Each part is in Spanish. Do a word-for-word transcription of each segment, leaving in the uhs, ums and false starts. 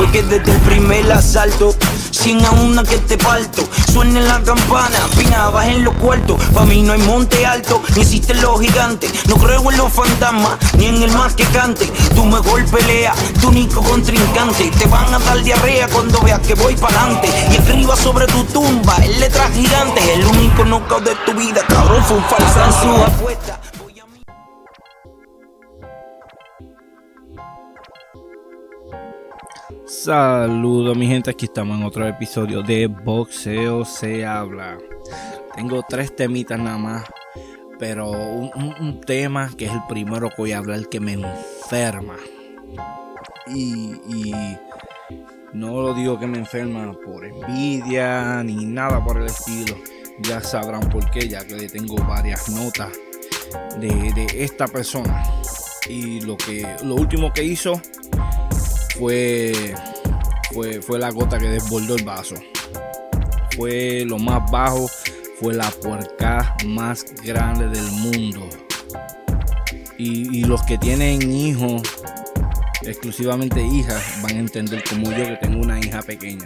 Fue que desde el primer asalto, cien a una que te parto. Suena la campana, pinabas en los cuartos. Pa' mí no hay monte alto, ni existen los gigantes. No creo en los fantasmas, ni en el más que cante. Tu mejor pelea, tu único contrincante. Te van a dar diarrea cuando veas que voy pa'lante. Y escriba sobre tu tumba en letras gigantes. El único knockout de tu vida, cabrón, fue un falsa en su apuesta. Saludos mi gente, aquí estamos en otro episodio de Boxeo se habla. Tengo tres temitas nada más, pero un, un, un tema que es el primero que voy a hablar que me enferma. Y, y no lo digo que me enferma por envidia ni nada por el estilo. Ya sabrán por qué, ya que le tengo varias notas de, de esta persona. Y lo que lo último que hizo Fue, fue, fue la gota que desbordó el vaso. Fue lo más bajo. Fue la puerca más grande del mundo. Y, y los que tienen hijos, exclusivamente hijas, van a entender como yo que tengo una hija pequeña.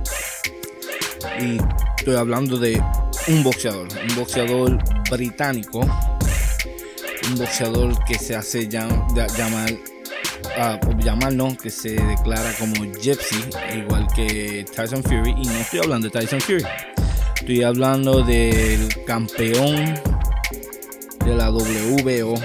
Y estoy hablando de un boxeador. Un boxeador británico. Un boxeador que se hace llam, llamar... Uh, llamar no, que se declara como Gypsy, igual que Tyson Fury. Y no estoy hablando de Tyson Fury, estoy hablando del campeón de la W B O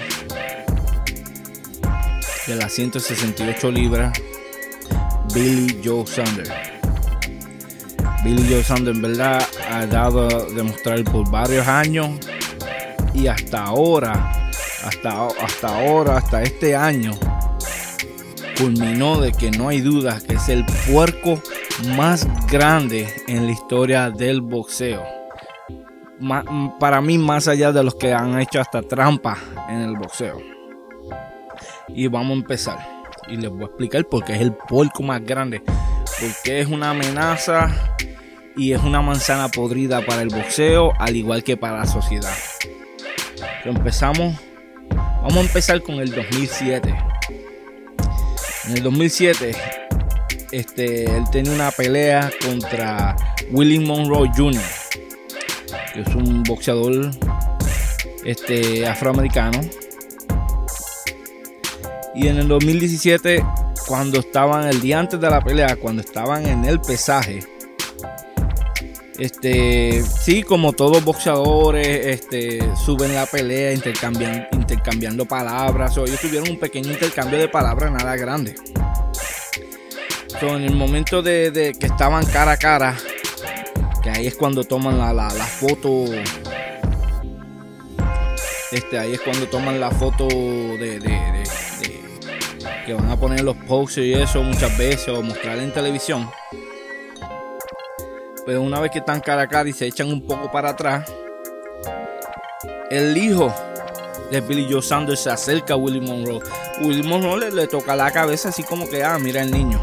de las ciento sesenta y ocho libras, Billy Joe Saunders. Billy Joe Saunders en verdad ha dado a demostrar por varios años, y hasta ahora hasta, hasta ahora hasta este año culminó de que no hay duda que es el puerco más grande en la historia del boxeo. Ma, para mí, más allá de los que han hecho hasta trampa en el boxeo. Y vamos a empezar. Y les voy a explicar por qué es el puerco más grande. Porque es una amenaza y es una manzana podrida para el boxeo, al igual que para la sociedad. Pero empezamos. Vamos a empezar con el dos mil siete. En el dos mil siete, este, él tenía una pelea contra Willie Monroe junior, que es un boxeador este, afroamericano. Y en el dos mil diecisiete, cuando estaban, el día antes de la pelea, cuando estaban en el pesaje, este, sí, como todos boxeadores, este, suben la pelea intercambiando, intercambiando palabras. So, ellos tuvieron un pequeño intercambio de palabras, nada grande. So, en el momento de, de que estaban cara a cara, que ahí es cuando toman la, la, la foto, este, ahí es cuando toman la foto de, de, de, de que van a poner los posters y eso muchas veces, o mostrar en televisión. Pero una vez que están cara a cara y se echan un poco para atrás, el hijo de Billy Joe Saunders se acerca a Willie Monroe. Willie Monroe le, le toca la cabeza así como que, ah, mira el niño.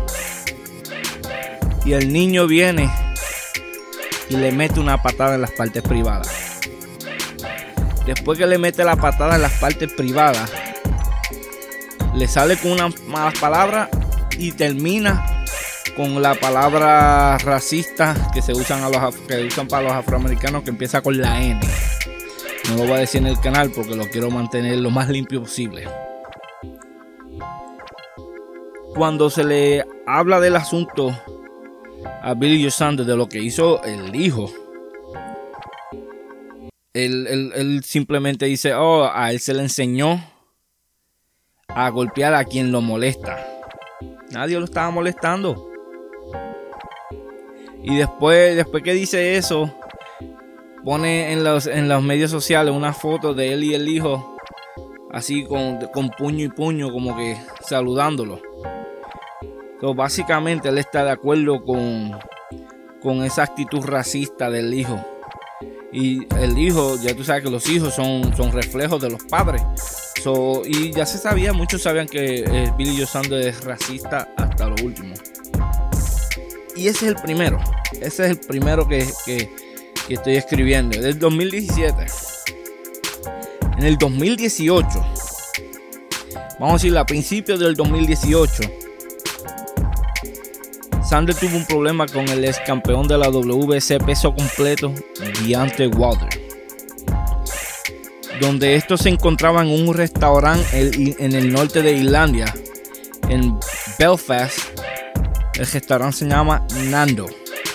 Y el niño viene y le mete una patada en las partes privadas. Después que le mete la patada en las partes privadas, le sale con unas malas palabras y termina con la palabra racista que se usan a los que usan para los afroamericanos, que empieza con la N. No lo voy a decir en el canal porque lo quiero mantener lo más limpio posible. Cuando se le habla del asunto a Billy Joe Saunders, de lo que hizo el hijo, él, él, él simplemente dice, oh, a él se le enseñó a golpear a quien lo molesta. Nadie lo estaba molestando. Y después, después que dice eso, pone en los, en los medios sociales una foto de él y el hijo, así con, con puño y puño, como que saludándolo. Entonces, básicamente él está de acuerdo con, con esa actitud racista del hijo. Y el hijo, ya tú sabes que los hijos son, son reflejos de los padres. So, y ya se sabía, muchos sabían que eh, Billy Joe Saunders es racista hasta lo último. Y ese es el primero. Ese es el primero que, que, que estoy escribiendo. Del dos mil diecisiete. En el dos mil dieciocho. Vamos a decir a principios del dos mil dieciocho. Sander tuvo un problema con el ex campeón de la W B C peso completo, Deontay Wilder, donde estos se encontraban en un restaurante en el norte de Irlanda, en Belfast. El restaurante se llama Nando.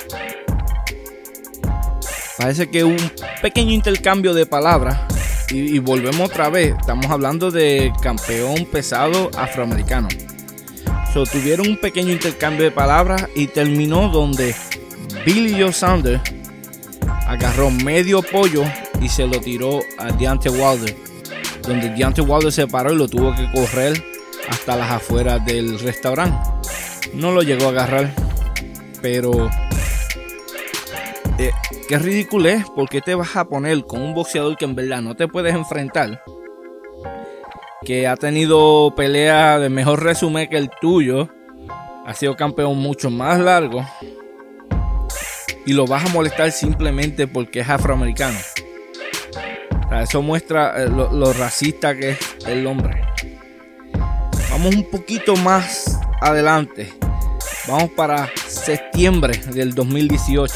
Parece que hubo un pequeño intercambio de palabras y, y volvemos otra vez. Estamos hablando de campeón pesado afroamericano. So, tuvieron un pequeño intercambio de palabras y terminó donde Billy Joe Saunders agarró medio pollo y se lo tiró a Deontay Wilder, donde Deontay Wilder se paró y lo tuvo que correr hasta las afueras del restaurante. No lo llegó a agarrar, pero eh, qué ridículo es. ¿Por qué te vas a poner con un boxeador que en verdad no te puedes enfrentar, que ha tenido peleas de mejor resumen que el tuyo, ha sido campeón mucho más largo, y lo vas a molestar simplemente porque es afroamericano? O sea, eso muestra eh, lo, lo racista que es el hombre. Vamos un poquito más adelante. Vamos para septiembre del dos mil dieciocho.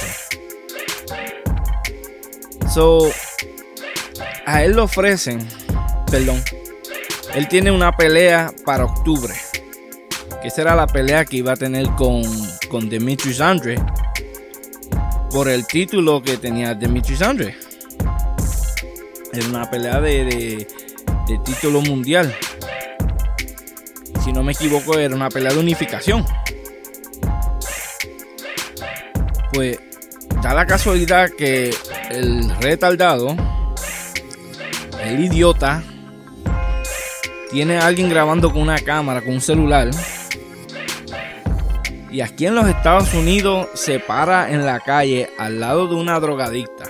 So, a él le ofrecen, perdón, él tiene una pelea para octubre, que será la pelea que iba a tener con, con Demetrius Andrade por el título que tenía Demetrius Andrade. Era una pelea de, de, de título mundial. Si no me equivoco, era una pelea de unificación. Pues da la casualidad que el retardado, el idiota, tiene a alguien grabando con una cámara, con un celular. Y aquí en los Estados Unidos se para en la calle al lado de una drogadicta.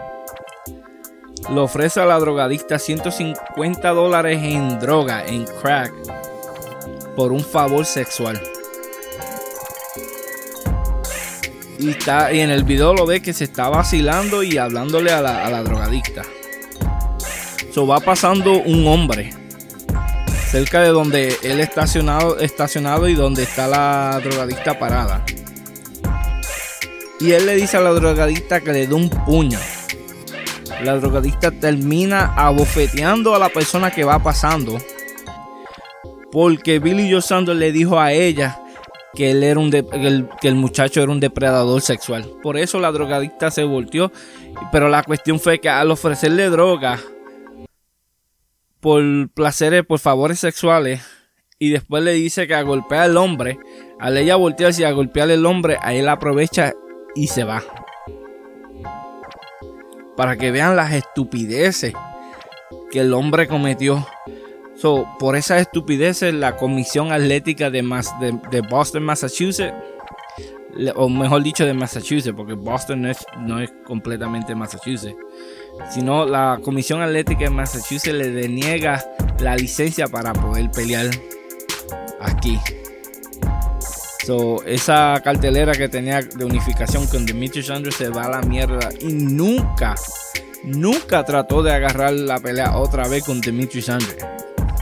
Le ofrece a la drogadicta ciento cincuenta dólares en droga, en crack, por un favor sexual. Y, está, y en el video lo ve que se está vacilando y hablándole a la, a la drogadicta. So, va pasando un hombre cerca de donde él está estacionado, estacionado y donde está la drogadicta parada. Y él le dice a la drogadicta que le dé un puño. La drogadicta termina abofeteando a la persona que va pasando, porque Billy Joe Saunders le dijo a ella que él era un de, que, el, que el muchacho era un depredador sexual. Por eso la drogadicta se volteó. Pero la cuestión fue que al ofrecerle droga por placeres, por favores sexuales, y después le dice que a golpear al hombre, al ella voltearse y a golpear al hombre, a él aprovecha y se va. Para que vean las estupideces que el hombre cometió. So, por esas estupideces, la Comisión Atlética de, Mas, de, de Boston, Massachusetts, le, o mejor dicho de Massachusetts, porque Boston no es, no es completamente Massachusetts, sino la Comisión Atlética de Massachusetts le deniega la licencia para poder pelear aquí. So, esa cartelera que tenía de unificación con Demetrius Andrade se va a la mierda, y nunca, nunca trató de agarrar la pelea otra vez con Demetrius Andrade.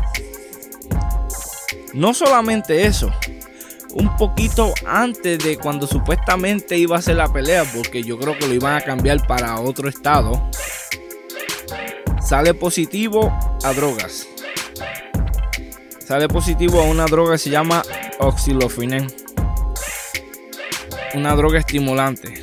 No solamente eso, un poquito antes de cuando supuestamente iba a hacer la pelea, porque yo creo que lo iban a cambiar para otro estado, sale positivo a drogas. Sale positivo a una droga que se llama oxylofenin, una droga estimulante.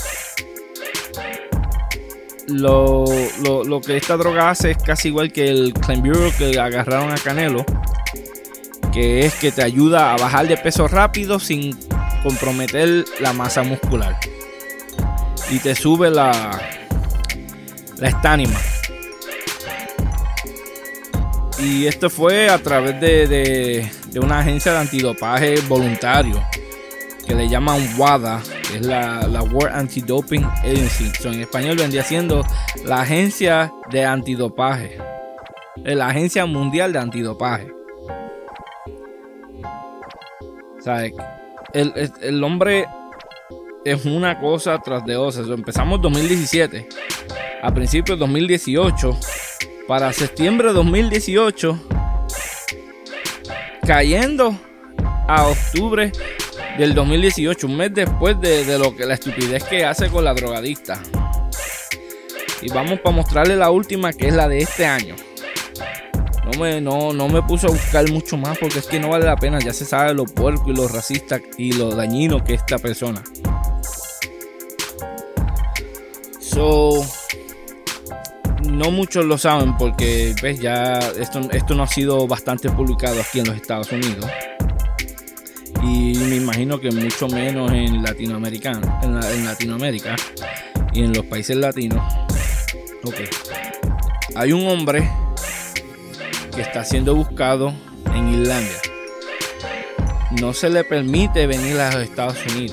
Lo, lo, lo que esta droga hace es casi igual que el Clenbuterol que agarraron a Canelo, que es que te ayuda a bajar de peso rápido sin comprometer la masa muscular, y te sube la, la estamina. Y esto fue a través de, de, de una agencia de antidopaje voluntario que le llaman WADA, que es la, la World Anti-Doping Agency. So, en español vendría siendo la agencia de antidopaje, la agencia mundial de antidopaje. O sea, el, el, el hombre es una cosa tras de otra. So, empezamos dos mil diecisiete, a principios de dos mil dieciocho, para septiembre de dos mil dieciocho, cayendo a octubre del dos mil dieciocho, un mes después de, de lo que la estupidez que hace con la drogadicta. Y vamos para mostrarle la última, que es la de este año. No me, no, no me puse a buscar mucho más porque es que no vale la pena. Ya se sabe lo puerco y lo racista y lo dañino que es esta persona. So, no muchos lo saben porque ves, ya esto, esto no ha sido bastante publicado aquí en los Estados Unidos. Y me imagino que mucho menos en Latinoamérica, en, la, en Latinoamérica y en los países latinos. Okay. Hay un hombre que está siendo buscado en Islandia. No se le permite venir a los Estados Unidos.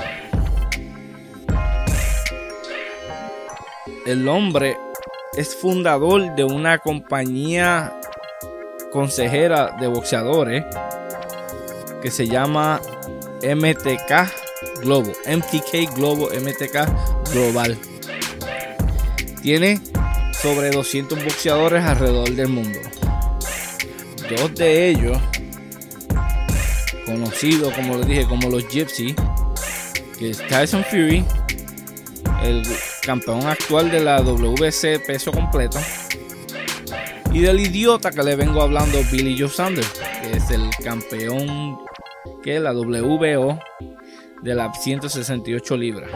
El hombre es fundador de una compañía consejera de boxeadores que se llama M T K Global, M T K Global, M T K Global. Tiene sobre doscientos boxeadores alrededor del mundo. Dos de ellos, conocidos como les dije, como los Gypsy, que es Tyson Fury, el campeón actual de la W B C peso completo, y del idiota que le vengo hablando, Billy Joe Saunders, que es el campeón que es la W B O de las ciento sesenta y ocho libras.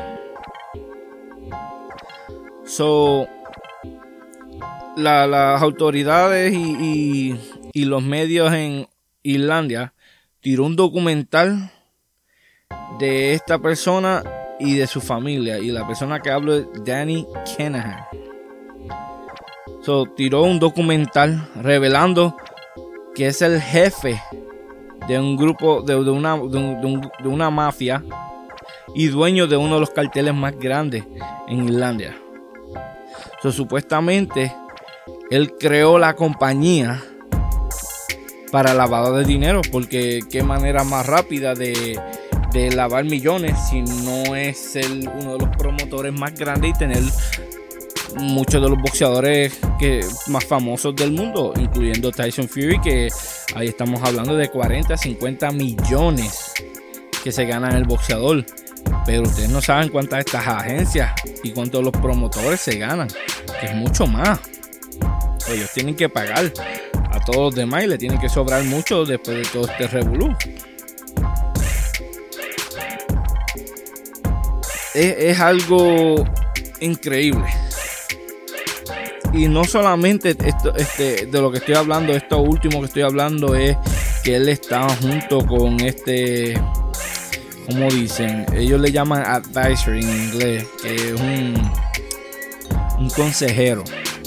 So, la, las autoridades y, y, y los medios en Islandia tiró un documental de esta persona y de su familia, y la persona que hablo es Danny Kinahan. So, tiró un documental revelando que es el jefe de un grupo, de, de, una, de, un, de, un, de una mafia y dueño de uno de los carteles más grandes en Islandia. So, supuestamente él creó la compañía para lavado de dinero, porque qué manera más rápida de, de lavar millones si no es ser uno de los promotores más grandes y tener muchos de los boxeadores que, más famosos del mundo, incluyendo Tyson Fury, que ahí estamos hablando de cuarenta, cincuenta millones que se ganan el boxeador. Pero ustedes no saben cuántas de estas agencias y cuántos los promotores se ganan, que es mucho más. Ellos tienen que pagar a todos los demás y le tienen que sobrar mucho después de todo este revolú. Es, es algo increíble. Y no solamente esto, este, de lo que estoy hablando, esto último que estoy hablando es que él estaba junto con este, como dicen, ellos le llaman advisor en inglés, que es un, un consejero.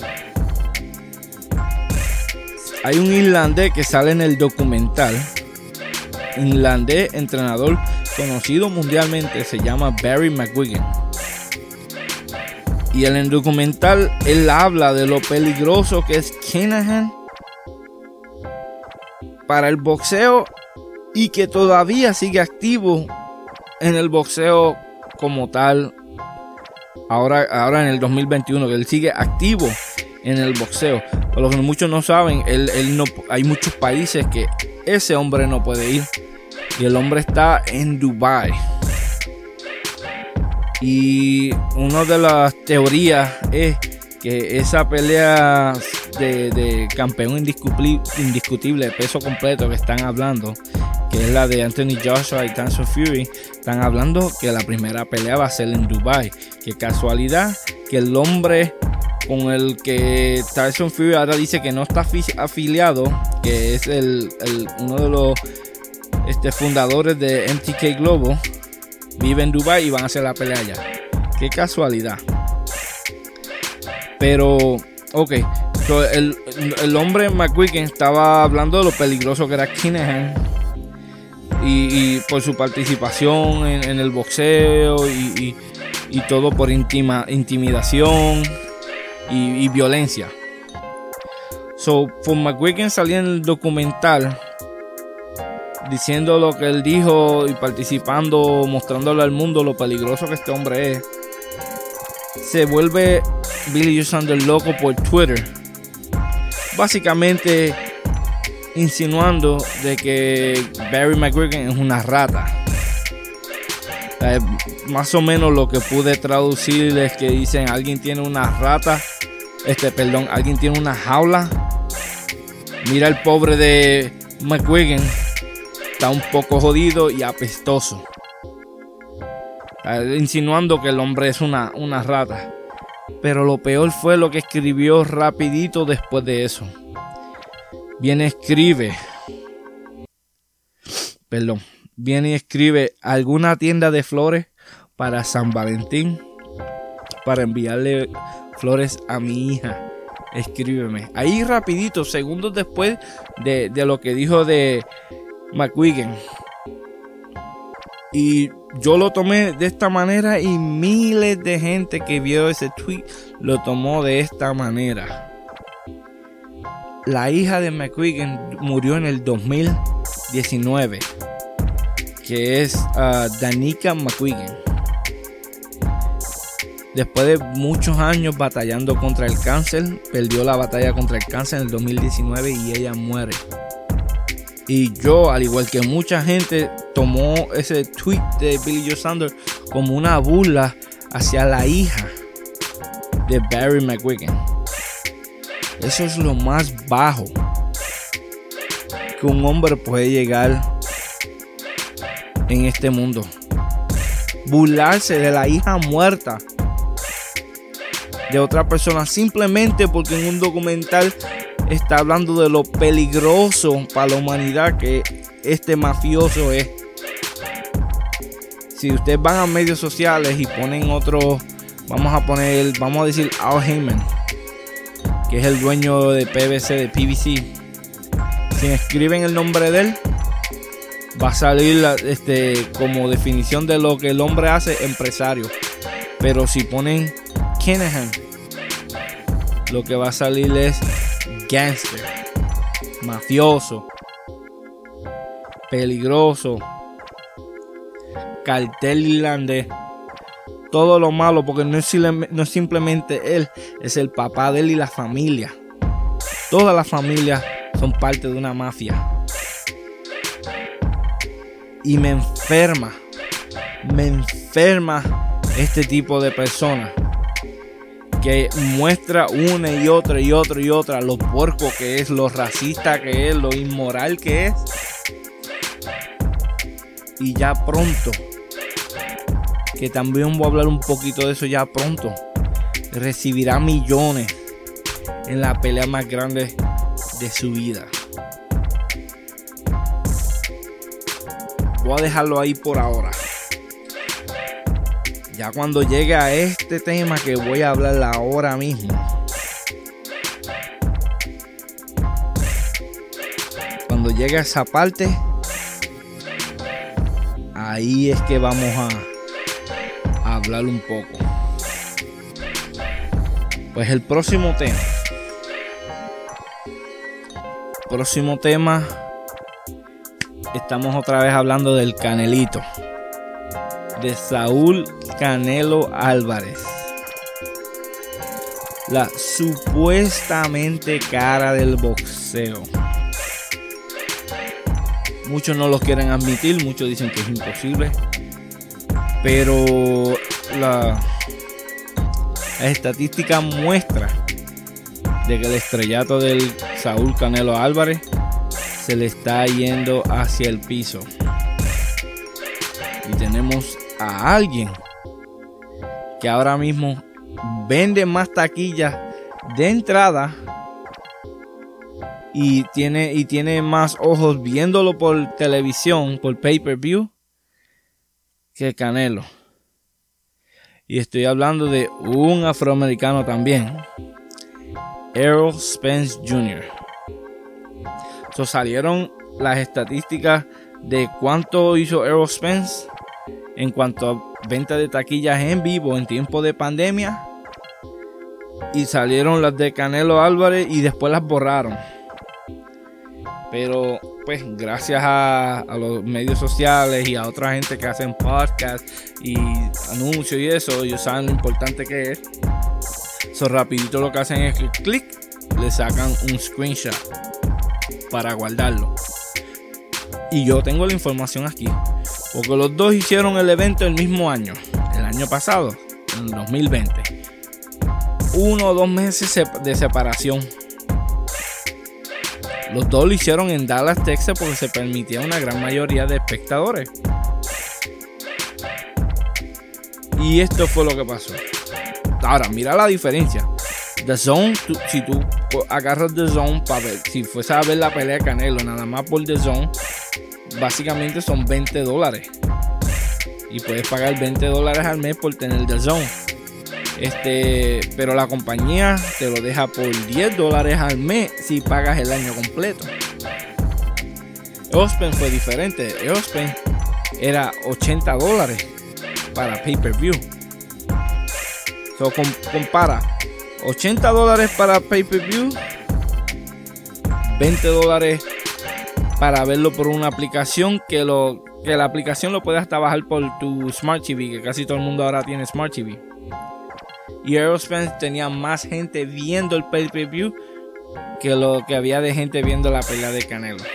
Hay un irlandés que sale en el documental, irlandés entrenador conocido mundialmente, se llama Barry McGuigan. Y en el documental él habla de lo peligroso que es Kinahan para el boxeo y que todavía sigue activo en el boxeo como tal. Ahora, ahora en el dos mil veintiuno, que él sigue activo en el boxeo. Por lo que muchos no saben, él, él no, hay muchos países que ese hombre no puede ir. Y el hombre está en Dubai. Y una de las teorías es que esa pelea de, de campeón indiscutible, indiscutible de peso completo que están hablando, que es la de Anthony Joshua y Tyson Fury, están hablando que la primera pelea va a ser en Dubai. Qué casualidad que el hombre con el que Tyson Fury ahora dice que no está afiliado, que es el, el uno de los este, fundadores de M T K Global, vive en Dubai y van a hacer la pelea allá. Qué casualidad. Pero, ok. So, el, el hombre McGuigan estaba hablando de lo peligroso que era Kinahan. Y, y por su participación en, en el boxeo. Y, y, y todo por intima, intimidación y, y violencia. So, por McGuigan salía en el documental diciendo lo que él dijo y participando, mostrándole al mundo lo peligroso que este hombre es. Se vuelve Billy Joe Saunders loco por Twitter, básicamente insinuando de que Barry McGuigan es una rata, Eh, más o menos lo que pude traducir es que dicen: alguien tiene una rata, este, perdón, alguien tiene una jaula. Mira el pobre de McGuigan, está un poco jodido y apestoso, eh, insinuando que el hombre es una, una rata. Pero lo peor fue lo que escribió rapidito después de eso. Viene, escribe, perdón, viene y escribe: alguna tienda de flores para San Valentín, para enviarle flores a mi hija. Escríbeme. Ahí rapidito, segundos después de, de lo que dijo de McGuigan. Y yo lo tomé de esta manera y miles de gente que vio ese tweet lo tomó de esta manera. La hija de McGuigan murió en el dos mil diecinueve, que es uh, Danica McGuigan. Después de muchos años batallando contra el cáncer, perdió la batalla contra el cáncer en el dos mil diecinueve y ella muere. Y yo, al igual que mucha gente, tomó ese tweet de Billy Joe Saunders como una burla hacia la hija de Barry McGuigan. Eso es lo más bajo que un hombre puede llegar en este mundo. Burlarse de la hija muerta de otra persona simplemente porque en un documental está hablando de lo peligroso para la humanidad que este mafioso es. Si ustedes van a medios sociales y ponen otro, vamos a poner, vamos a decir Al Heyman, que es el dueño de P V C, de P V C, si escriben el nombre de él, va a salir este, como definición de lo que el hombre hace, empresario. Pero si ponen Kinahan, lo que va a salir es gangster, mafioso, peligroso, cartel irlandés, todo lo malo, porque no es, no es simplemente él, es el papá de él y la familia. Toda la familia son parte de una mafia. Y me enferma, me enferma este tipo de personas que muestra una y otra y otra y otra lo puerco que es, lo racista que es, lo inmoral que es. Y ya pronto, que también voy a hablar un poquito de eso ya pronto, recibirá millones en la pelea más grande de su vida. Voy a dejarlo ahí por ahora. Ya cuando llegue a este tema que voy a hablar ahora mismo, cuando llegue a esa parte, ahí es que vamos a, a hablar un poco. Pues el próximo tema. Próximo tema. Estamos otra vez hablando del Canelito. De Saúl Canelo Álvarez. La supuestamente cara del boxeo. Muchos no lo quieren admitir, muchos dicen que es imposible. Pero la, la estadística muestra de que el estrellato del Saúl Canelo Álvarez se le está yendo hacia el piso. Y tenemos a alguien que ahora mismo vende más taquillas de entrada y tiene, y tiene más ojos viéndolo por televisión, por pay-per-view, que Canelo. Y estoy hablando de un afroamericano también, Errol Spence junior So, salieron las estadísticas de cuánto hizo Errol Spence en cuanto a venta de taquillas en vivo en tiempo de pandemia, y salieron las de Canelo Álvarez y después las borraron. Pero pues gracias a, a los medios sociales y a otra gente que hacen podcasts y anuncios y eso, ellos saben lo importante que es. So, rapidito lo que hacen es que clic, le sacan un screenshot para guardarlo. Y yo tengo la información aquí. Porque los dos hicieron el evento el mismo año, el año pasado, en el dos mil veinte. Uno o dos meses de separación. Los dos lo hicieron en Dallas, Texas, porque se permitía una gran mayoría de espectadores. Y esto fue lo que pasó. Ahora, mira la diferencia. The Zone, tú, si tú agarras The Zone para ver, si fuese a ver la pelea de Canelo, nada más por The Zone, básicamente son veinte dólares. Y puedes pagar veinte dólares al mes por tener The Zone. Este, pero la compañía te lo deja por diez dólares al mes si pagas el año completo. Ospen fue diferente. Ospen era ochenta dólares para pay-per-view. So, com compara ochenta dólares para pay-per-view, veinte dólares para verlo por una aplicación que, lo, que la aplicación lo puedes hasta bajar por tu Smart T V, que casi todo el mundo ahora tiene Smart T V. Y Aerospace tenía más gente viendo el pay-per-view que lo que había de gente viendo la pelea de Canelo.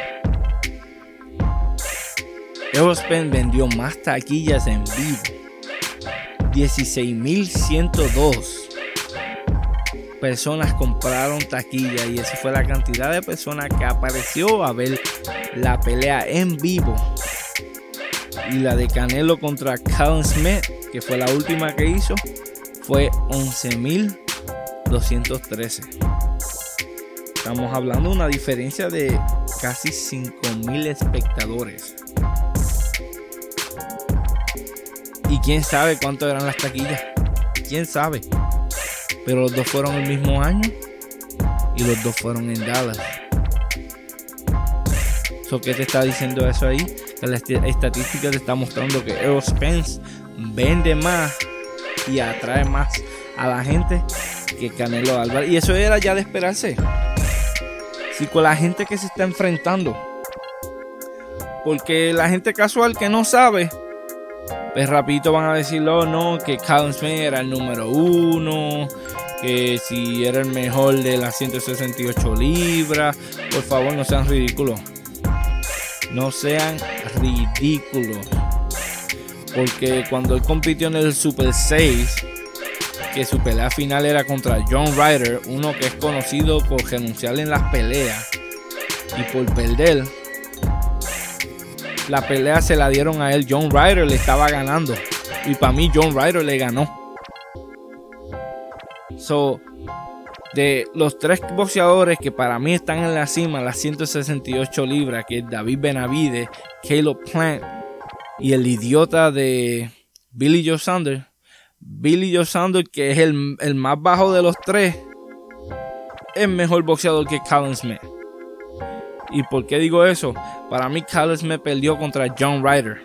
Aerospace vendió más taquillas en vivo, dieciséis mil ciento dos personas compraron taquilla, y esa fue la cantidad de personas que apareció a ver la pelea en vivo. Y la de Canelo contra Callum Smith, que fue la última que hizo, fue once mil doscientos trece. Estamos hablando de una diferencia de casi cinco mil espectadores. Y quién sabe cuánto eran las taquillas. Quién sabe. Pero los dos fueron el mismo año y los dos fueron en Dallas. So, ¿qué te está diciendo eso ahí? Que la estadística te está mostrando que Errol Spence vende más y atrae más a la gente que Canelo Álvarez. Y eso era ya de esperarse. Si con la gente que se está enfrentando. Porque la gente casual que no sabe, pues rapidito van a decir, oh, no, que Callum Smith era el número uno, que si era el mejor de las ciento sesenta y ocho libras. Por favor, no sean ridículos. No sean ridículos. Porque cuando él compitió en el Super seis, que su pelea final era contra John Ryder, uno que es conocido por renunciar en las peleas y por perder, la pelea se la dieron a él. John Ryder le estaba ganando, y para mí John Ryder le ganó. So, de los tres boxeadores que para mí están en la cima, las ciento sesenta y ocho libras, que es David Benavidez, Caleb Plant y el idiota de Billy Joe Saunders, Billy Joe Saunders, que es el, el más bajo de los tres, es mejor boxeador que Callum Smith. ¿Y por qué digo eso? Para mí Callum Smith perdió contra John Ryder.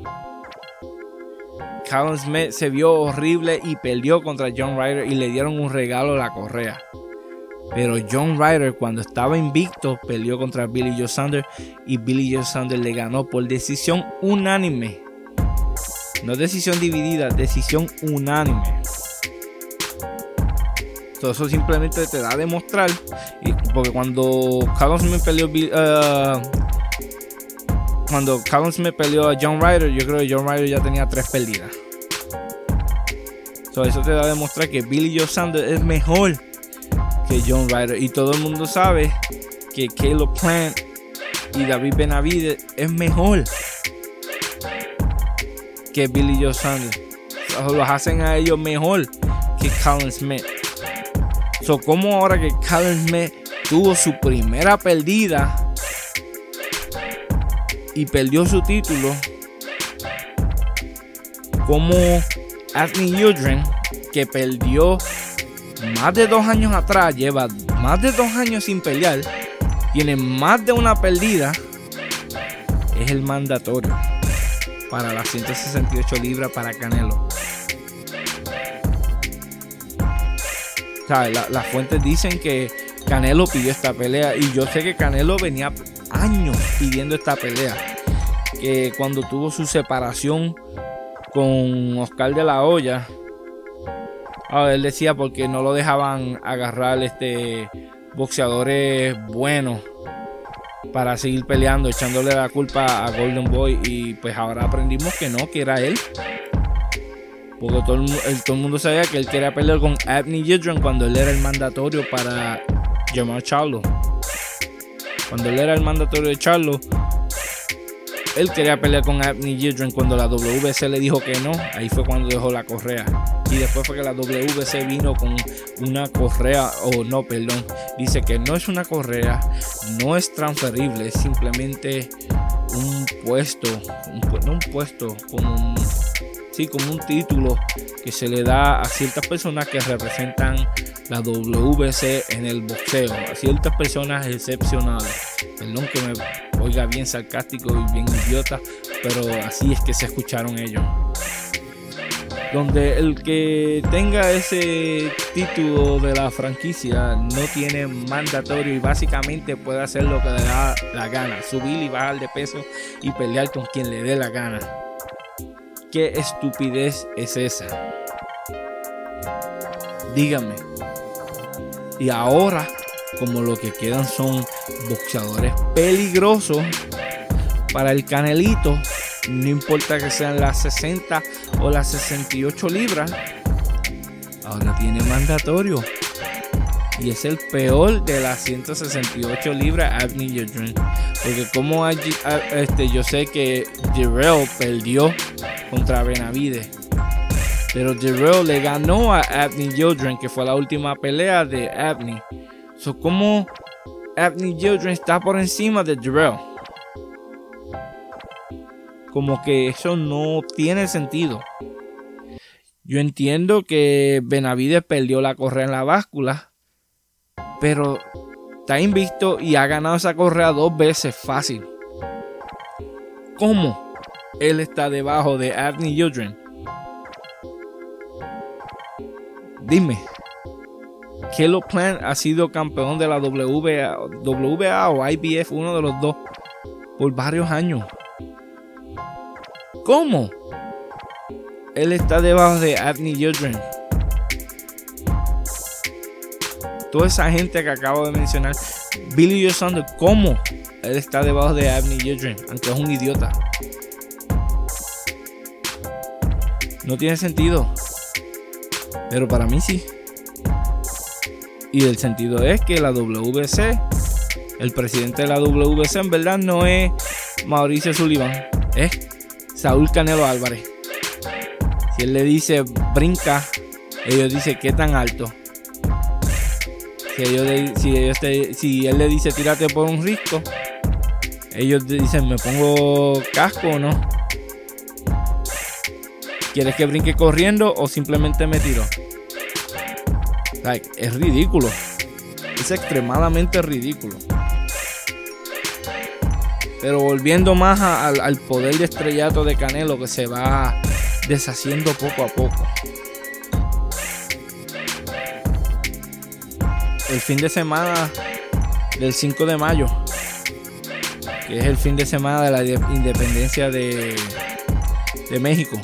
Callum Smith se vio horrible y perdió contra John Ryder, y le dieron un regalo a la correa. Pero John Ryder, cuando estaba invicto, peleó contra Billy Joe Saunders, y Billy Joe Saunders le ganó por decisión unánime. No decisión dividida, decisión unánime. Todo eso simplemente te da a demostrar. Porque cuando Callum Smith peleó uh, Cuando Callum Smith peleó a John Ryder, yo creo que John Ryder ya tenía tres pérdidas. So, eso te da a demostrar que Billy Joe Saunders es mejor que John Ryder. Y todo el mundo sabe que Caleb Plant y David Benavidez es mejor que Billy Joe Saunders. So, los hacen a ellos mejor que Callum Smith. So, como ahora que Callum Smith tuvo su primera pérdida y perdió su título, como Anthony Joshua, que perdió más de dos años atrás, lleva más de dos años sin pelear, tiene más de una pérdida, es el mandatorio para las ciento sesenta y ocho libras para Canelo. ¿Sabes? La, las fuentes dicen que Canelo pidió esta pelea, y yo sé que Canelo venía años pidiendo esta pelea. Que cuando tuvo su separación con Oscar de la Hoya, a ver, él decía porque no lo dejaban agarrar este boxeadores buenos para seguir peleando, echándole la culpa a Golden Boy. Y pues ahora aprendimos que no, que era él. Porque todo el, el, todo el mundo sabía que él quería pelear con Anthony Joshua cuando él era el mandatorio para Jermall Charlo. Cuando él era el mandatorio de Charlo, él quería pelear con Anthony Joshua. Cuando la W B C le dijo que no, ahí fue cuando dejó la correa. Y después fue que la W B C vino con una correa, o oh, no, perdón, dice que no es una correa, no es transferible, es simplemente un puesto, un, no un puesto, como un, sí, como un título que se le da a ciertas personas que representan la W B C en el boxeo, a ciertas personas excepcionales. Perdón que me oiga bien sarcástico y bien idiota, pero así es que se escucharon ellos. Donde el que tenga ese título de la franquicia no tiene mandatorio y básicamente puede hacer lo que le da la gana, subir y bajar de peso y pelear con quien le dé la gana. ¿Qué estupidez es esa? Dígame. Y ahora, como lo que quedan son boxeadores peligrosos para el Canelito, no importa que sean las sesenta o las sesenta y ocho libras, ahora tiene mandatorio. Y es el peor de las ciento sesenta y ocho libras, Anthony Joshua. Porque como hay, este, yo sé que Jarrell perdió contra Benavidez, pero Jarrell le ganó a Anthony Joshua, que fue la última pelea de Anthony. So, como Anthony Joshua está por encima de Jarrell, como que eso no tiene sentido. Yo entiendo que Benavidez perdió la correa en la báscula, pero está invicto y ha ganado esa correa dos veces fácil. ¿Cómo él está debajo de Anthony Joshua? Dime, Caleb Plant ha sido campeón de la W B A, W B A o I B F, uno de los dos, por varios años. ¿Cómo él está debajo de Anthony Joshua? Toda esa gente que acabo de mencionar, Billy Joe Saunders, ¿cómo él está debajo de Anthony Joshua? Aunque es un idiota. No tiene sentido. Pero para mí sí. Y el sentido es que la W B C, el presidente de la W B C en verdad no es Mauricio Sullivan, es Saúl Canelo Álvarez. Si él le dice brinca, ellos dicen qué tan alto. Si, ellos le, si, ellos te, si él le dice tírate por un risco, ellos dicen me pongo casco o no. ¿Quieres que brinque corriendo o simplemente me tiro? Like, es ridículo. Es extremadamente ridículo. Pero volviendo más a, al, al poder de estrellato de Canelo, que se va deshaciendo poco a poco. El fin de semana del cinco de mayo, que es el fin de semana de la independencia de, de México,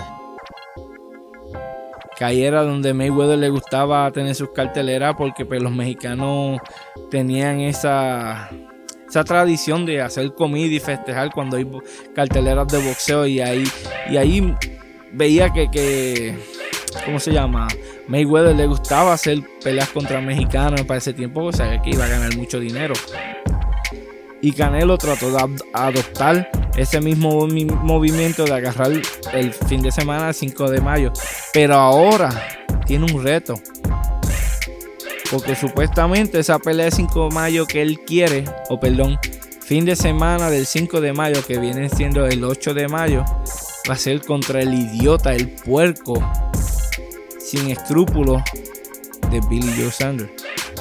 que ahí era donde Mayweather le gustaba tener sus carteleras, porque pues los mexicanos tenían esa, esa tradición de hacer comida y festejar cuando hay carteleras de boxeo, y ahí, y ahí veía que, que ¿cómo se llama? Mayweather le gustaba hacer peleas contra mexicanos para ese tiempo, o sea que iba a ganar mucho dinero. Y Canelo trató de adoptar ese mismo movimiento de agarrar el fin de semana cinco de mayo. Pero ahora tiene un reto. Porque supuestamente esa pelea de cinco de mayo que él quiere, o perdón, fin de semana del cinco de mayo, que viene siendo el ocho de mayo, va a ser contra el idiota, el puerco, sin escrúpulos de Billy Joe Saunders.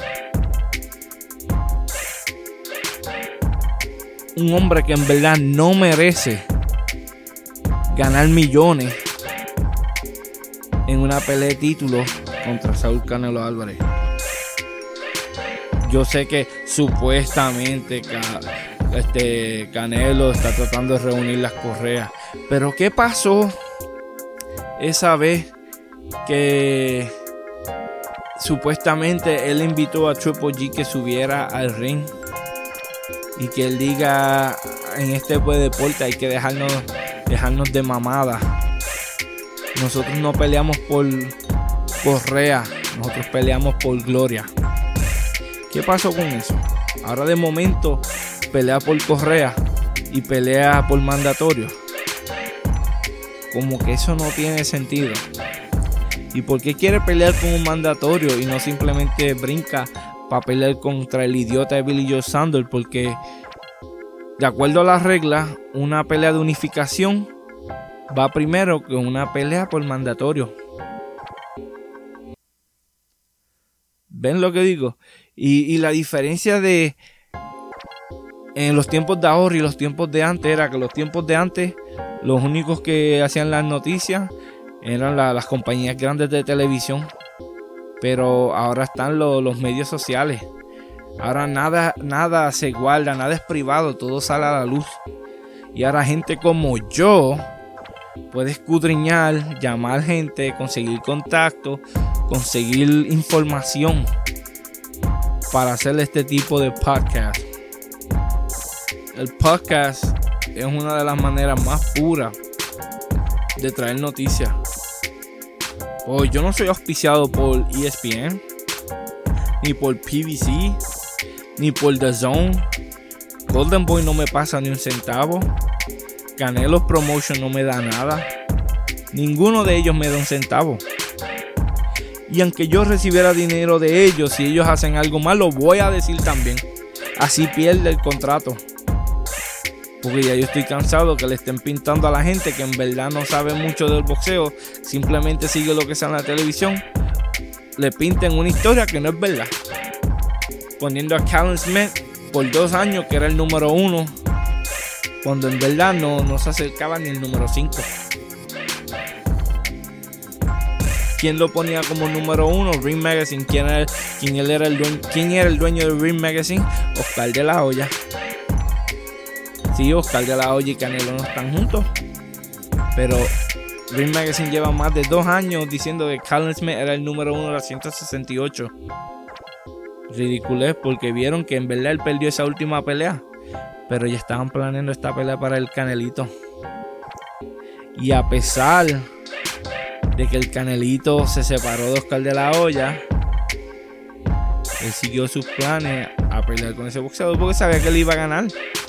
Un hombre que en verdad no merece ganar millones en una pelea de título contra Saúl Canelo Álvarez. Yo sé que supuestamente este Canelo está tratando de reunir las correas, pero ¿qué pasó esa vez que supuestamente él invitó a Triple G que subiera al ring? y que él diga en este tipo de deporte hay que dejarnos, dejarnos de mamada. Nosotros no peleamos por correa, nosotros peleamos por gloria. ¿Qué pasó con eso? Ahora de momento pelea por correa y pelea por mandatorio. Como que eso no tiene sentido. ¿Y por qué quiere pelear con un mandatorio y no simplemente brinca para pelear contra el idiota de Billy Joe Saunders? Porque de acuerdo a las reglas, una pelea de unificación va primero que una pelea por mandatorio. ¿Ven lo que digo? Y, y la diferencia de en los tiempos de ahora y los tiempos de antes era que los tiempos de antes los únicos que hacían las noticias eran la, las compañías grandes de televisión. Pero ahora están lo, los medios sociales. Ahora nada, nada se guarda, nada es privado, todo sale a la luz. Y ahora gente como yo puede escudriñar, llamar gente, conseguir contacto, conseguir información para hacer este tipo de podcast. El podcast es una de las maneras más puras de traer noticias. Pues yo no soy auspiciado por E S P N, ni por P B C, ni por The Zone. Golden Boy no me pasa ni un centavo. Canelo Promotion no me da nada. Ninguno de ellos me da un centavo. Y aunque yo recibiera dinero de ellos, si ellos hacen algo mal, lo voy a decir también. Así pierde el contrato. Porque ya yo estoy cansado que le estén pintando a la gente que en verdad no sabe mucho del boxeo, simplemente sigue lo que sea en la televisión, le pinten una historia que no es verdad, poniendo a Callum Smith por dos años que era el número uno, cuando en verdad no, no se acercaba ni el número cinco. ¿Quién lo ponía como número uno? Ring Magazine. ¿Quién era, quién él era, el dueño, ¿Quién era el dueño de Ring Magazine? Oscar de la Hoya. Sí, Oscar de la Hoya y Canelo no están juntos, pero Ring Magazine lleva más de dos años diciendo que Callum Smith era el número uno de la ciento sesenta y ocho. Ridiculez, porque vieron que en verdad él perdió esa última pelea, pero ya estaban planeando esta pelea para el Canelito. Y a pesar de que el Canelito se separó de Oscar de la Hoya, él siguió sus planes a pelear con ese boxeador porque sabía que él iba a ganar.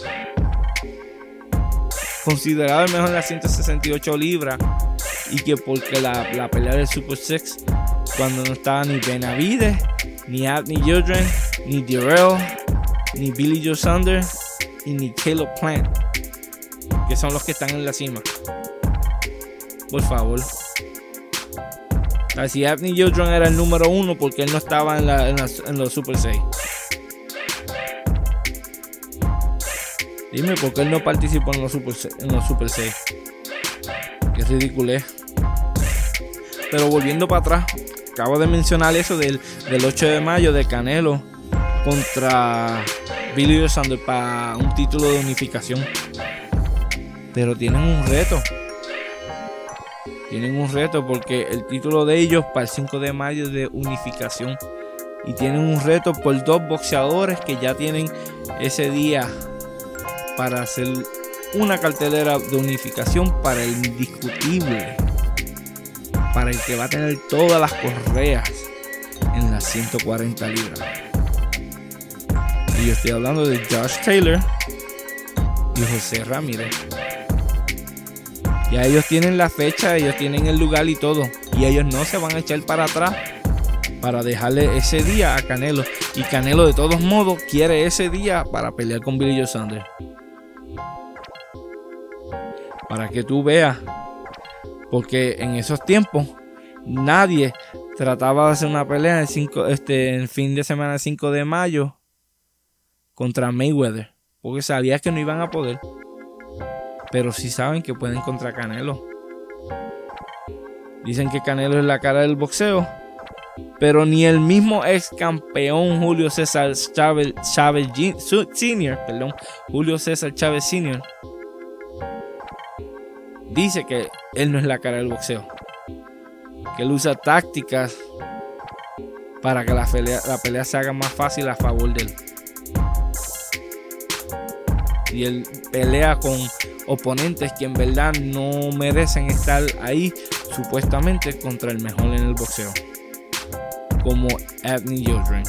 Considerado el mejor en las ciento sesenta y ocho libras, y que porque la, la pelea del Super Six, cuando no estaba ni Benavides, ni Anthony Joshua, ni Dirrell, ni Billy Joe Saunders y ni Caleb Plant, que son los que están en la cima. Por favor. O sea, si Anthony Joshua era el número uno, porque él no estaba en, la, en, la, en los Super seis. Dime por qué él no participó en los Super, en los Super seis. Qué ridículo es. Pero volviendo para atrás, acabo de mencionar eso del, del ocho de mayo de Canelo contra Billy Joe Saunders para un título de unificación. Pero tienen un reto. Tienen un reto porque el título de ellos para el cinco de mayo es de unificación. Y tienen un reto por dos boxeadores que ya tienen ese día para hacer una cartelera de unificación para el indiscutible, para el que va a tener todas las correas en las ciento cuarenta libras. Y yo estoy hablando de Josh Taylor y José Ramírez. Ya ellos tienen la fecha, ellos tienen el lugar y todo, y ellos no se van a echar para atrás para dejarle ese día a Canelo. Y Canelo de todos modos quiere ese día para pelear con Billy Joe Saunders. Para que tú veas, porque en esos tiempos nadie trataba de hacer una pelea en cinco, este, en fin de semana cinco de mayo contra Mayweather, porque sabía que no iban a poder, pero sí saben que pueden contra Canelo. Dicen que Canelo es la cara del boxeo, pero ni el mismo ex campeón Julio César Chávez, Chávez Senior, perdón, Julio César Chávez Senior dice que él no es la cara del boxeo, que él usa tácticas para que la pelea, la pelea se haga más fácil a favor de él. Y él pelea con oponentes que en verdad no merecen estar ahí, supuestamente contra el mejor en el boxeo, como Anthony Joshua.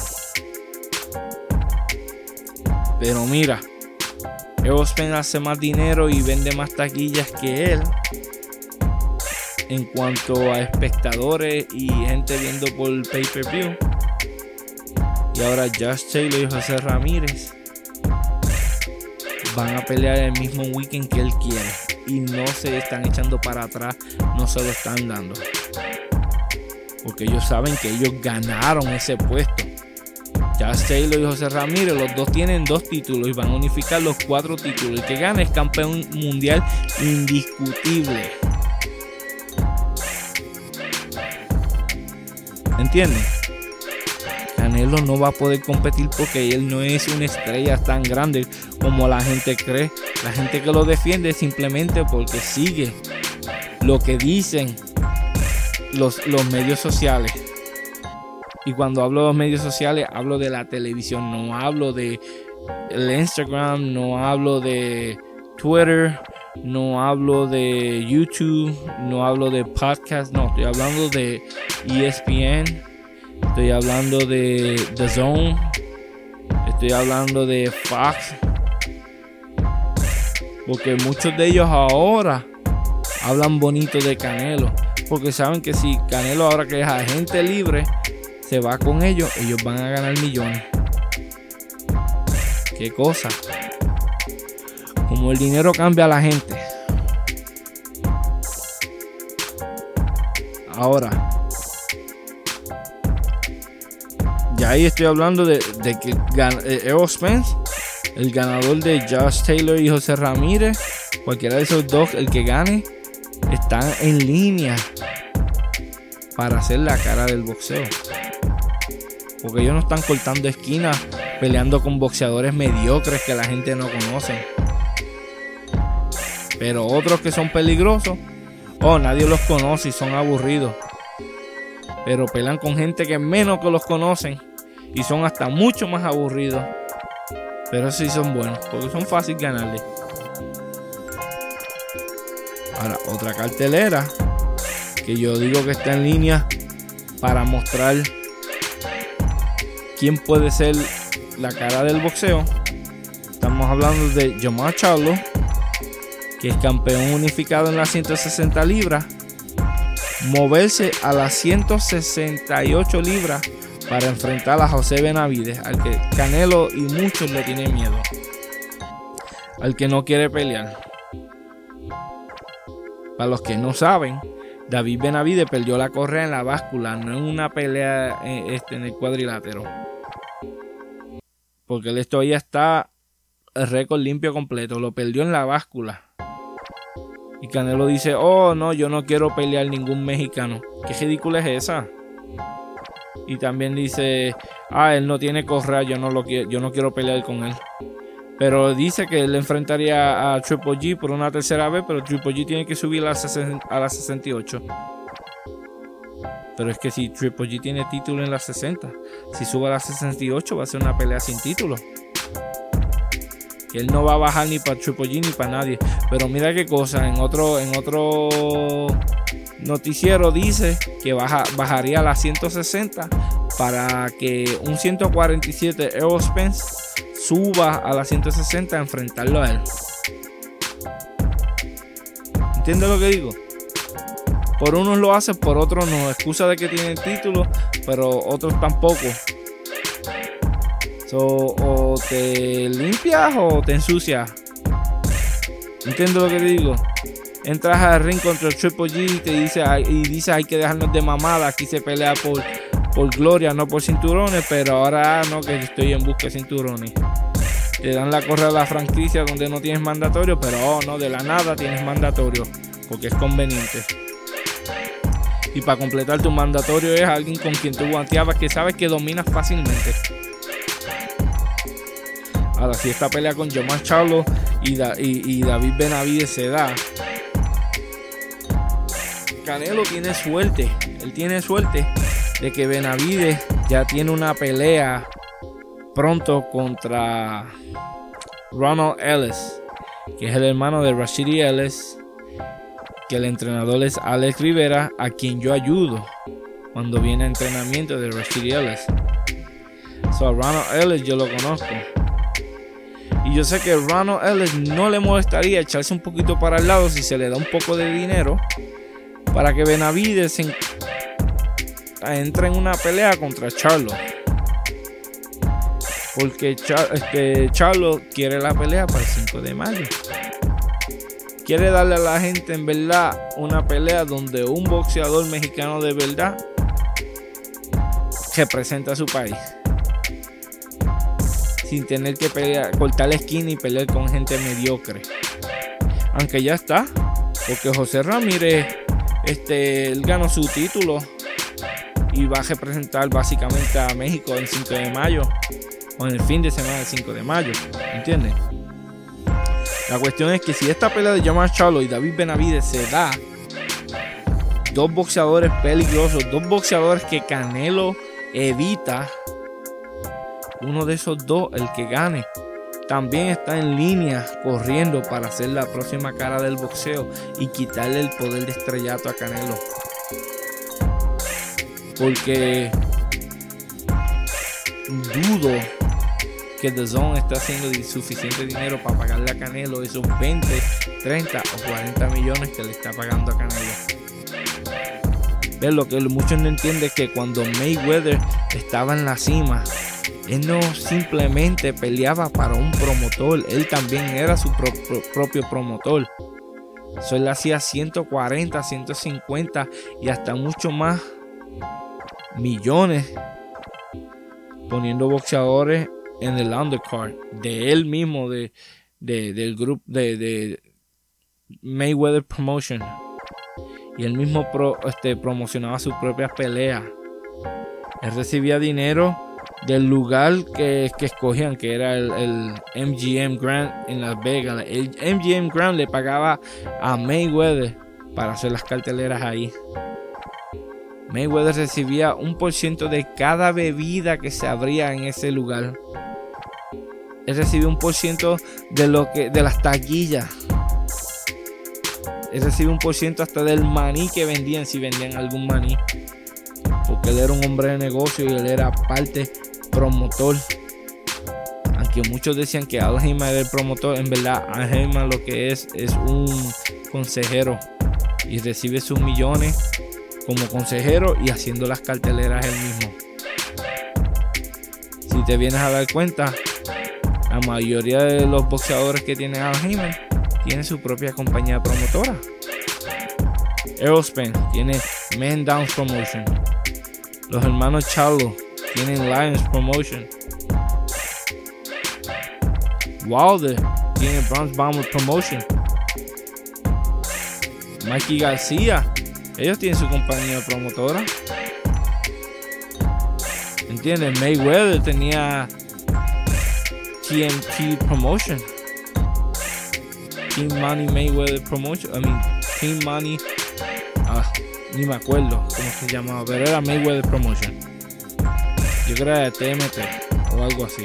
Pero mira, Errol Spence hace más dinero y vende más taquillas que él en cuanto a espectadores y gente viendo por pay-per-view. Y ahora Josh Taylor y José Ramírez van a pelear el mismo weekend que él quiere y no se están echando para atrás, no se lo están dando, porque ellos saben que ellos ganaron ese puesto. Josh Taylor y José Ramírez, los dos tienen dos títulos y van a unificar los cuatro títulos. El que gane es campeón mundial indiscutible. ¿Entienden? Canelo no va a poder competir porque él no es una estrella tan grande como la gente cree. La gente que lo defiende simplemente porque sigue lo que dicen los, los medios sociales. Y cuando hablo de los medios sociales, hablo de la televisión, no hablo de el Instagram, no hablo de Twitter, no hablo de YouTube, no hablo de podcast, no, estoy hablando de E S P N, estoy hablando de The Zone, estoy hablando de Fox, porque muchos de ellos ahora hablan bonito de Canelo, porque saben que si Canelo ahora que es agente libre se va con ellos, ellos van a ganar millones. ¿Qué cosa? Como el dinero cambia a la gente. Ahora, ya ahí estoy hablando de, de que eh, Errol Spence, el ganador de Josh Taylor y José Ramírez, cualquiera de esos dos, el que gane, están en línea para hacer la cara del boxeo. Porque ellos no están cortando esquinas peleando con boxeadores mediocres que la gente no conoce. Pero otros que son peligrosos, oh, nadie los conoce y son aburridos. Pero pelean con gente que menos que los conocen y son hasta mucho más aburridos. Pero sí son buenos, porque son fáciles ganarle. Ahora, otra cartelera que yo digo que está en línea para mostrar quién puede ser la cara del boxeo. Estamos hablando de Jermall Charlo, que es campeón unificado en las ciento sesenta libras, moverse a las ciento sesenta y ocho libras para enfrentar a José Benavidez, al que Canelo y muchos le tienen miedo, al que no quiere pelear. Para los que no saben, David Benavidez perdió la correa en la báscula, no en una pelea en, este, en el cuadrilátero, porque él todavía está el récord limpio completo, lo perdió en la báscula. Y Canelo dice, oh no, yo no quiero pelear ningún mexicano. ¿Qué ridícula es esa? Y también dice, ah, él no tiene correa, yo no lo quiero, yo no quiero pelear con él. Pero dice que él enfrentaría a Triple G por una tercera vez, pero Triple G tiene que subir a la sesenta y ocho. Pero es que si Triple G tiene título en la sesenta, si sube a la sesenta y ocho va a ser una pelea sin título. Que él no va a bajar ni para Triple G ni para nadie. Pero mira qué cosa, en otro, en otro noticiero dice que baja, bajaría a las ciento sesenta para que un ciento cuarenta y siete Errol Spence suba a las ciento sesenta a enfrentarlo a él. ¿Entiendes lo que digo? Por unos lo hacen, por otros no. Excusa de que tienen título, pero otros tampoco. So, o te limpias o te ensucias. ¿Entiendes lo que te digo? Entras al ring contra el Triple G y te dice, y dices hay que dejarnos de mamada. Aquí se pelea por, por gloria, no por cinturones. Pero ahora no, que estoy en busca de cinturones. Te dan la correa a la franquicia donde no tienes mandatorio, pero oh no, de la nada tienes mandatorio, porque es conveniente. Y para completar tu mandatorio es alguien con quien tú guanteabas, que sabes que dominas fácilmente. Ahora, si esta pelea con Jermall Charlo y, da, y, y David Benavidez se da, Canelo tiene suerte. Él tiene suerte de que Benavidez ya tiene una pelea pronto contra Ronald Ellis, que es el hermano de Rashidi Ellis, que el entrenador es Alex Rivera, a quien yo ayudo cuando viene a entrenamiento de Rashidi Ellis. So, a Ronald Ellis yo lo conozco. Y yo sé que a Ronald Ellis no le molestaría echarse un poquito para el lado si se le da un poco de dinero para que Benavidez en, entre en una pelea contra Charlo. Porque Char, este, Charlo quiere la pelea para el cinco de mayo. Quiere darle a la gente en verdad una pelea donde un boxeador mexicano de verdad representa a su país, sin tener que pelear, cortar la esquina y pelear con gente mediocre. Aunque ya está, porque José Ramírez este, él ganó su título y va a representar básicamente a México el cinco de mayo o en el fin de semana del cinco de mayo, ¿entienden? La cuestión es que si esta pelea de Jermall Charlo y David Benavidez se da, dos boxeadores peligrosos, dos boxeadores que Canelo evita, uno de esos dos, el que gane, también está en línea corriendo para ser la próxima cara del boxeo y quitarle el poder de estrellato a Canelo. Porque dudo que D A Z N está haciendo suficiente dinero para pagarle a Canelo esos veinte, treinta o cuarenta millones que le está pagando a Canelo. ¿Ves? Lo que muchos no entienden es que cuando Mayweather estaba en la cima, él no simplemente peleaba para un promotor, él también era su pro pro propio promotor. So, él hacía ciento cuarenta, ciento cincuenta y hasta mucho más millones poniendo boxeadores en el undercard de él mismo, de, de del grupo de, de Mayweather Promotion, y él mismo pro, este, promocionaba sus propias peleas. Él recibía dinero del lugar que, que escogían, que era el, el M G M Grand en Las Vegas. El M G M Grand le pagaba a Mayweather para hacer las carteleras ahí. Mayweather recibía un por ciento de cada bebida que se abría en ese lugar. Él recibe un por ciento de lo que de las taquillas. Él recibe un por ciento hasta del maní que vendían, si vendían algún maní, porque él era un hombre de negocio y él era parte promotor. Aunque muchos decían que Al Haymon era el promotor, en verdad Al Haymon lo que es es un consejero y recibe sus millones como consejero y haciendo las carteleras él mismo. Si te vienes a dar cuenta, la mayoría de los boxeadores que tienen Al Haymon tienen su propia compañía promotora. Errol Spence tiene Man Down Promotion. Los hermanos Charlo tienen Lions Promotion. Wilder tiene Bronze Bomber Promotion. Mikey García, ellos tienen su compañía promotora. ¿Entiendes? Mayweather tenía T M T Promotion. Team Money Mayweather Promotion. I mean, Team Money. Ah, ni me acuerdo cómo se llamaba, pero era Mayweather Promotion. Yo creo que era T M T o algo así.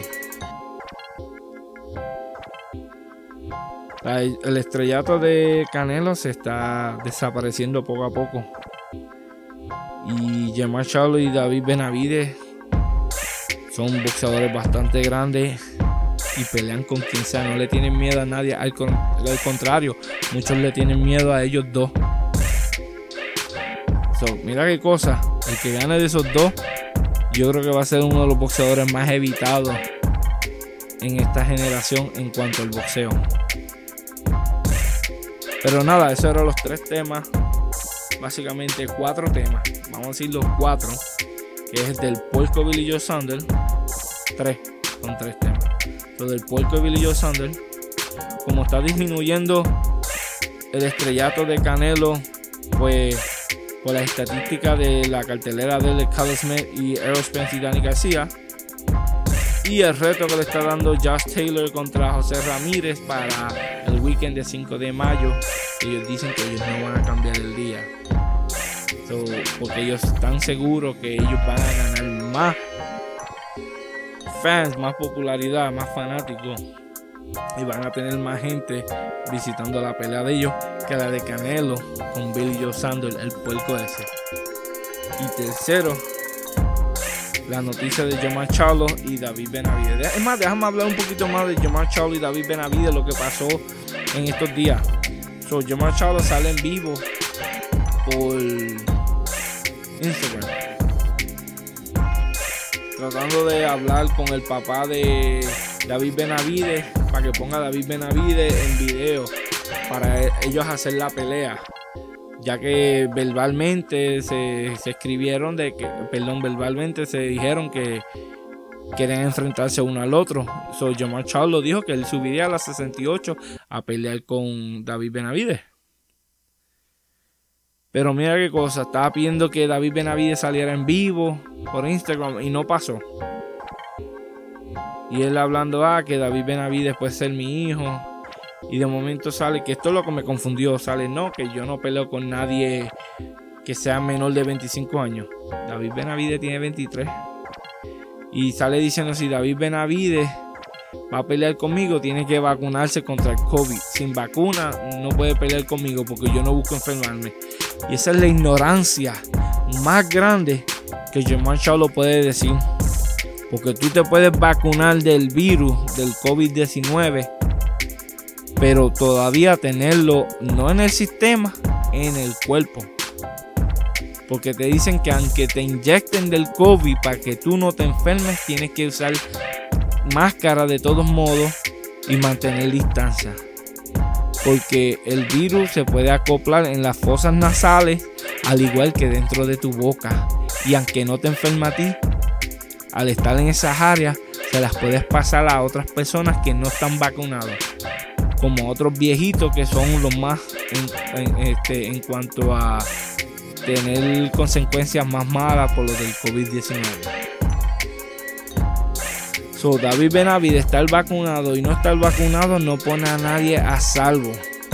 El estrellato de Canelo se está desapareciendo poco a poco. Y Jermall Charlo y David Benavidez son boxeadores bastante grandes y pelean con quien sea. No le tienen miedo a nadie. Al, con, al contrario, muchos le tienen miedo a ellos dos. So, mira qué cosa. El que gane de esos dos, yo creo que va a ser uno de los boxeadores más evitados en esta generación en cuanto al boxeo. Pero nada, esos eran los tres temas. Básicamente cuatro temas. Vamos a decir los cuatro. Que es del puerco Billy Joe Saunders. Tres. Son tres temas. Lo del puerco Billy Joe Saunders. Como está disminuyendo el estrellato de Canelo, pues por las estadísticas de la cartelera de Callum Smith y Errol Spence y Danny García. Y el reto que le está dando Josh Taylor contra José Ramírez para el weekend de cinco de mayo. Ellos dicen que ellos no van a cambiar el día. So, porque ellos están seguros que ellos van a ganar más fans, más popularidad, más fanáticos y van a tener más gente visitando la pelea de ellos que la de Canelo con Billy Joe Saunders, el puerco ese. Y tercero, la noticia de Jermall Charlo y David Benavidez. Es más, déjame hablar un poquito más de Jermall Charlo y David Benavidez, lo que pasó en estos días. So, Jermall Charlo sale en vivo por Instagram, tratando de hablar con el papá de David Benavidez para que ponga a David Benavidez en video para ellos hacer la pelea, ya que verbalmente se, se escribieron de que, perdón, verbalmente se dijeron que quieren enfrentarse uno al otro. So, Jermall Charlo dijo que él subiría a las sesenta y ocho a pelear con David Benavidez. Pero mira qué cosa, estaba pidiendo que David Benavidez saliera en vivo por Instagram y no pasó. Y él hablando, ah, que David Benavidez puede ser mi hijo. Y de momento sale, que esto es lo que me confundió, sale, no, que yo no peleo con nadie que sea menor de veinticinco años. David Benavidez tiene veintitrés. Y sale diciendo, si David Benavidez va a pelear conmigo, tiene que vacunarse contra el COVID. Sin vacuna no puede pelear conmigo porque yo no busco enfermarme. Y esa es la ignorancia más grande que Jermall Charlo puede decir. Porque tú te puedes vacunar del virus, del COVID diecinueve, pero todavía tenerlo no en el sistema, en el cuerpo. Porque te dicen que aunque te inyecten del COVID para que tú no te enfermes, tienes que usar máscara de todos modos y mantener distancia. Porque el virus se puede acoplar en las fosas nasales, al igual que dentro de tu boca. Y aunque no te enferma a ti, al estar en esas áreas, se las puedes pasar a otras personas que no están vacunados. Como otros viejitos que son los más en, en, este, en cuanto a tener consecuencias más malas por lo del COVID diecinueve. So, David Benavidez, estar vacunado y no estar vacunado no pone a nadie a salvo.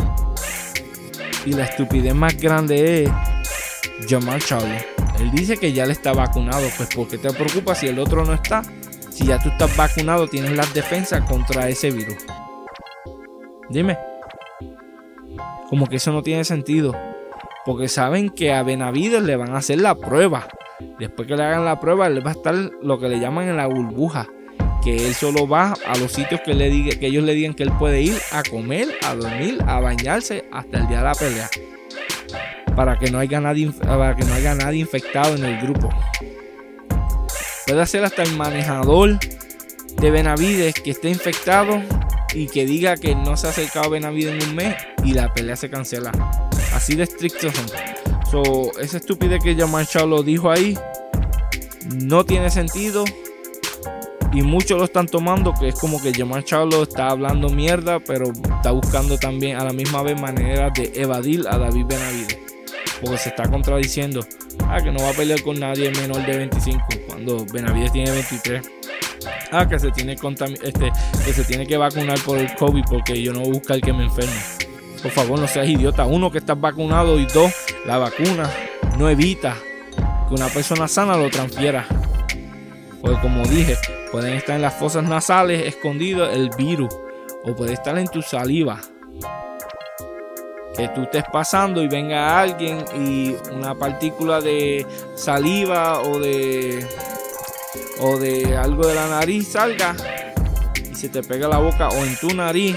Y la estupidez más grande es Jermall Charlo. Él dice que ya le está vacunado. Pues ¿por qué te preocupas si el otro no está? Si ya tú estás vacunado, tienes las defensas contra ese virus. Dime. Como que eso no tiene sentido. Porque saben que a Benavidez le van a hacer la prueba. Después que le hagan la prueba, él va a estar lo que le llaman en la burbuja. Que él solo va a los sitios que, le diga, que ellos le digan que él puede ir a comer, a dormir, a bañarse hasta el día de la pelea. Para que no haya nadie, para que no haya nadie infectado en el grupo. Puede ser hasta el manejador de Benavidez que esté infectado y que diga que no se ha acercado a Benavidez en un mes y la pelea se cancela. Así de estrictos son. So, esa estupidez que Jermall Charlo dijo ahí no tiene sentido. Y muchos lo están tomando que es como que Jermall Charlo está hablando mierda, pero está buscando también a la misma vez maneras de evadir a David Benavidez. Porque se está contradiciendo. Ah, que no va a pelear con nadie menor de veinticinco cuando Benavidez tiene veintitrés. Ah, que se tiene, este, que se tiene que vacunar por el COVID porque yo no voy a buscar que me enferme. Por favor, no seas idiota. Uno, que estás vacunado, y dos, la vacuna no evita que una persona sana lo transfiera. Porque como dije, pueden estar en las fosas nasales escondido el virus, o puede estar en tu saliva. Que tú estés pasando y venga alguien y una partícula de saliva o de o de algo de la nariz salga y se te pega la boca, o en tu nariz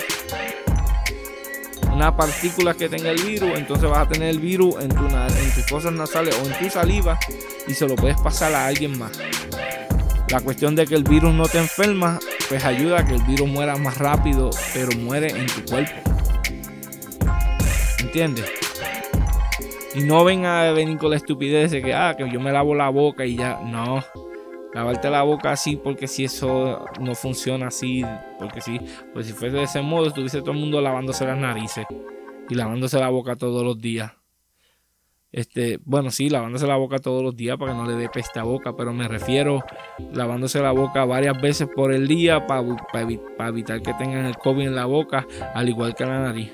una partícula que tenga el virus, entonces vas a tener el virus en, tu, en tus fosas nasales o en tu saliva y se lo puedes pasar a alguien más. La cuestión de que el virus no te enferma, pues ayuda a que el virus muera más rápido, pero muere en tu cuerpo. ¿Entiendes? Y no venga a venir con la estupidez de que, ah, que yo me lavo la boca y ya. No. Lavarte la boca así porque si eso no funciona así, porque si, pues si fuese de ese modo, estuviese todo el mundo lavándose las narices y lavándose la boca todos los días. Este, bueno, sí, lavándose la boca todos los días para que no le dé peste a boca, pero me refiero lavándose la boca varias veces por el día para, para, para evitar que tengan el COVID en la boca, al igual que en la nariz.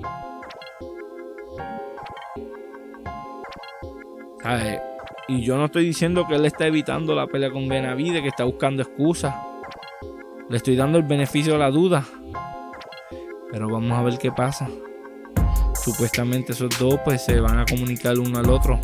¿Sabes? Y yo no estoy diciendo que él está evitando la pelea con Benavidez, que está buscando excusas. Le estoy dando el beneficio de la duda. Pero vamos a ver qué pasa. Supuestamente esos dos pues se van a comunicar uno al otro.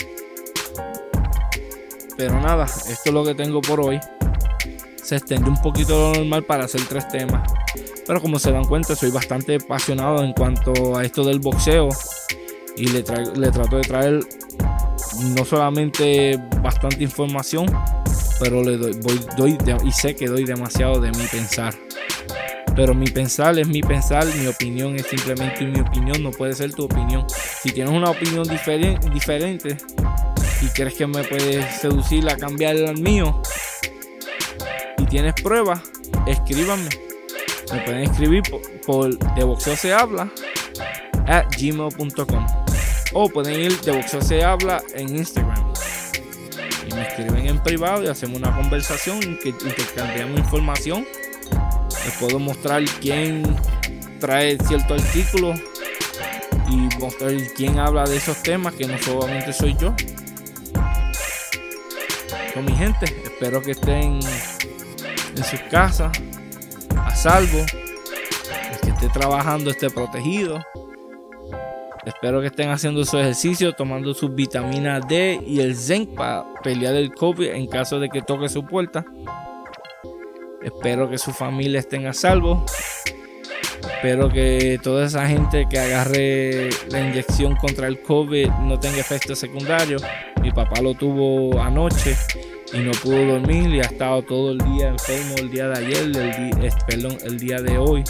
Pero nada, esto es lo que tengo por hoy. Se extendió un poquito lo normal para hacer tres temas. Pero como se dan cuenta, soy bastante apasionado en cuanto a esto del boxeo. Y le, tra- le trato de traer no solamente bastante información, pero le doy, voy, doy de, y sé que doy demasiado de mi pensar. Pero mi pensar es mi pensar, mi opinión es simplemente mi opinión, no puede ser tu opinión. Si tienes una opinión diferente, diferente y crees que me puedes seducir a cambiar el mío y tienes pruebas, escríbanme. Me pueden escribir por, por de boxeo se habla at gmail punto com o pueden ir de boxeo se habla en Instagram y me escriben en privado y hacemos una conversación en que intercambiamos información. Les puedo mostrar quién trae cierto artículo y mostrar quién habla de esos temas, que no solamente soy yo. Con mi gente, espero que estén en sus casas a salvo, el que esté trabajando esté protegido. Espero que estén haciendo su ejercicio, tomando sus vitaminas D y el zinc para pelear el COVID en caso de que toque su puerta. Espero que su familia estén a salvo. Espero que toda esa gente que agarre la inyección contra el COVID no tenga efectos secundarios. Mi papá lo tuvo anoche y no pudo dormir y ha estado todo el día enfermo el día de ayer, el día, perdón, el día de hoy.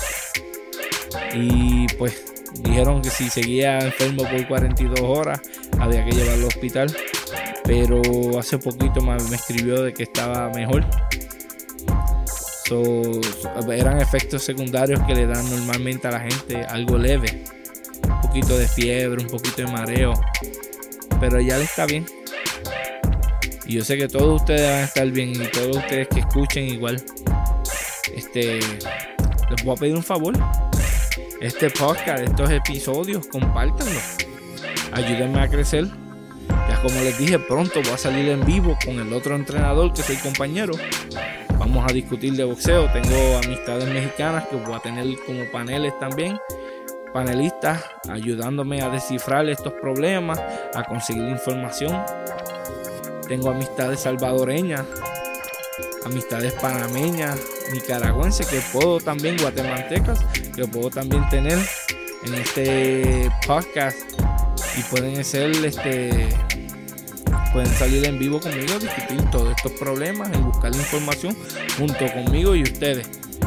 Y pues dijeron que si seguía enfermo por cuarenta y dos horas había que llevarlo al hospital. Pero hace poquito me escribió de que estaba mejor. So, eran efectos secundarios que le dan normalmente a la gente, algo leve, un poquito de fiebre, un poquito de mareo, pero ya le está bien. Y yo sé que todos ustedes van a estar bien y todos ustedes que escuchen igual. Este, les voy a pedir un favor. Este podcast, estos episodios, compártanlo. Ayúdenme a crecer. Ya como les dije, pronto voy a salir en vivo con el otro entrenador que soy compañero. Vamos a discutir de boxeo. Tengo amistades mexicanas que voy a tener como paneles también. Panelistas ayudándome a descifrar estos problemas, a conseguir información. Tengo amistades salvadoreñas, amistades panameñas, nicaragüenses que puedo también, guatemaltecas, que puedo también tener en este podcast y pueden ser este... pueden salir en vivo conmigo a discutir todos estos problemas y buscar información junto conmigo y ustedes.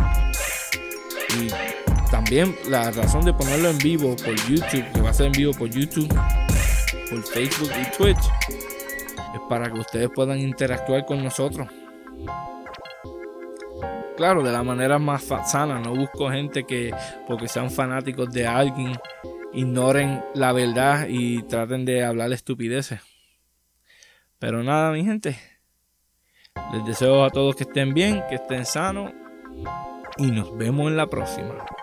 Y también la razón de ponerlo en vivo por YouTube, que va a ser en vivo por YouTube, por Facebook y Twitch, es para que ustedes puedan interactuar con nosotros. Claro, de la manera más sana. No busco gente que porque sean fanáticos de alguien ignoren la verdad y traten de hablar estupideces. Pero nada, mi gente, les deseo a todos que estén bien, que estén sanos y nos vemos en la próxima.